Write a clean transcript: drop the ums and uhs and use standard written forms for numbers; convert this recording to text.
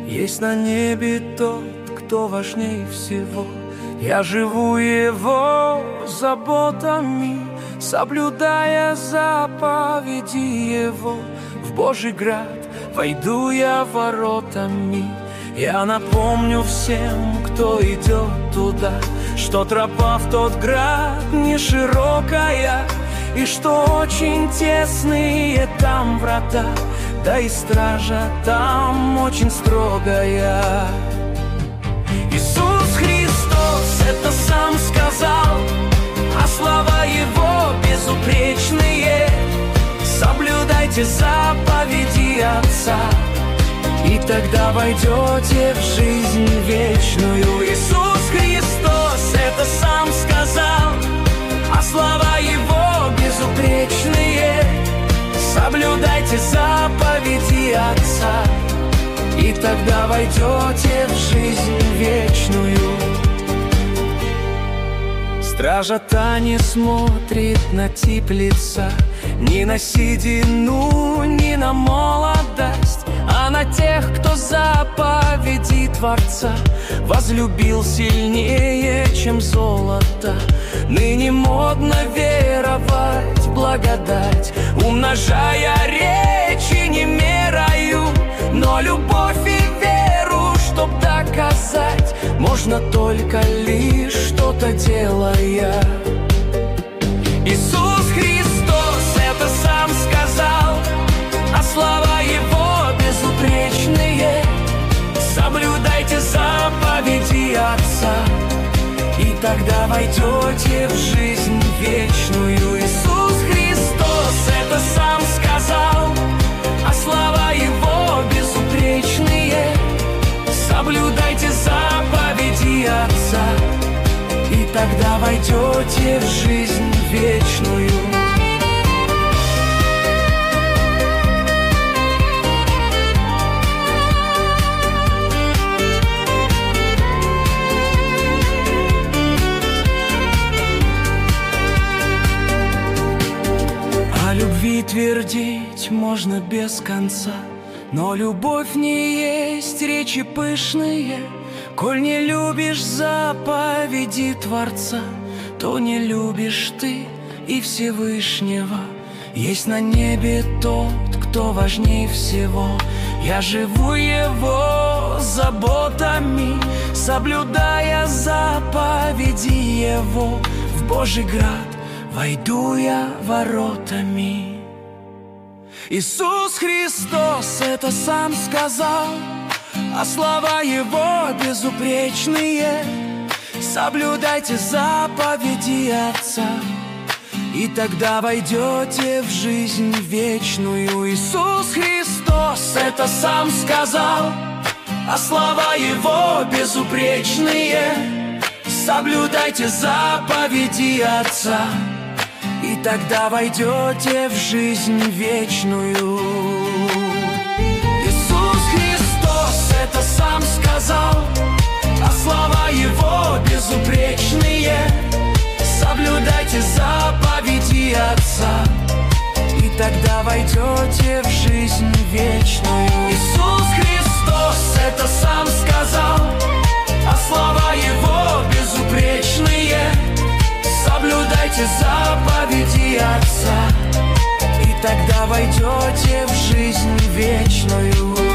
Есть на небе тот, кто важней всего. Я живу Его заботами, соблюдая заповеди Его. В Божий град войду я воротами. Я напомню всем, кто идет туда, что тропа в тот град не широкая, и что очень тесные там врата, да и стража там очень строгая. Иисус Христос это сам сказал, а слова Его безупречные. Соблюдайте заповеди Отца, и тогда войдете в жизнь вечную. Иисус Христос это сам сказал, а слова Его безупречные. Соблюдайте заповеди Отца, и тогда войдете в жизнь вечную. Стража та не смотрит на тип лица, ни на седину, ни на молодость, а на тех, кто заповеди Творца возлюбил сильнее, чем золото. Ныне модно веровать в благодать, умножая речи не мерою, но любовь и веру, чтоб доказать, можно только лишь что-то делая. Иисус Христос это сам сказал, а слова Его безупречные. Соблюдайте заповеди Отца, и тогда войдете в жизнь вечную. Иисус Христос это сам сказал, а слова Его безупречные. Соблюдайте заповеди Отца, и тогда войдете в жизнь вечную. О любви твердить можно без конца, но любовь не есть речи пышные. Коль не любишь заповеди Творца, то не любишь ты и Всевышнего. Есть на небе тот, кто важней всего. Я живу Его заботами, соблюдая заповеди Его. В Божий град войду я воротами. Иисус Христос это сам сказал, а слова Его безупречные. Соблюдайте заповеди Отца, и тогда войдете в жизнь вечную. Иисус Христос это сам сказал, а слова Его безупречные. Соблюдайте заповеди Отца, и тогда войдете в жизнь вечную. Иисус Христос это сам сказал, а слова Его безупречные. Соблюдайте заповеди Отца, и тогда войдете в жизнь вечную. Иисус Христос это сам сказал, а слова Его безупречные. Соблюдайте заповеди Отца, и тогда войдете в жизнь вечную.